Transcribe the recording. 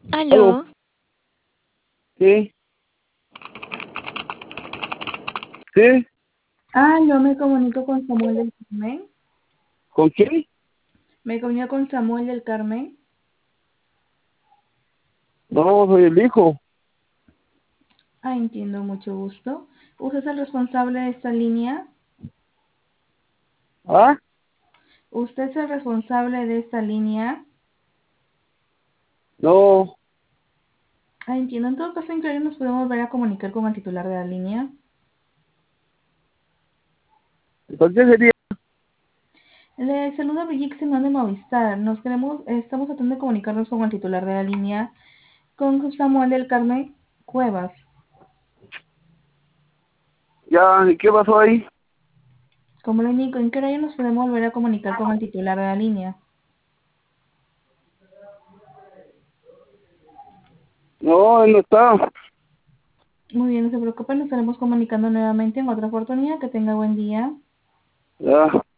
Aló, Aló, sí, sí, yo me comunico con Samuel del Carmen. ¿con quién? Me comunico con Samuel del Carmen. No, soy el hijo. Entiendo, mucho gusto. ¿Usted es el responsable de esta línea? ¿Ah? ¿Usted es el responsable de esta línea? No, Entiendo. En todo caso, ¿en qué horario nos podemos volver a comunicar con el titular de la línea? ¿por qué sería? Le saluda Brigitte Simón de Movistar. Estamos tratando de comunicarnos con el titular de la línea, con Samuel del Carmen Cuevas. Ya, ¿y qué pasó ahí? Como le indico, ¿en qué horario nos podemos volver a comunicar con el titular de la línea? No, él no está. Muy bien, no se preocupe, nos estaremos comunicando nuevamente en otra oportunidad. Que tenga buen día. Ya.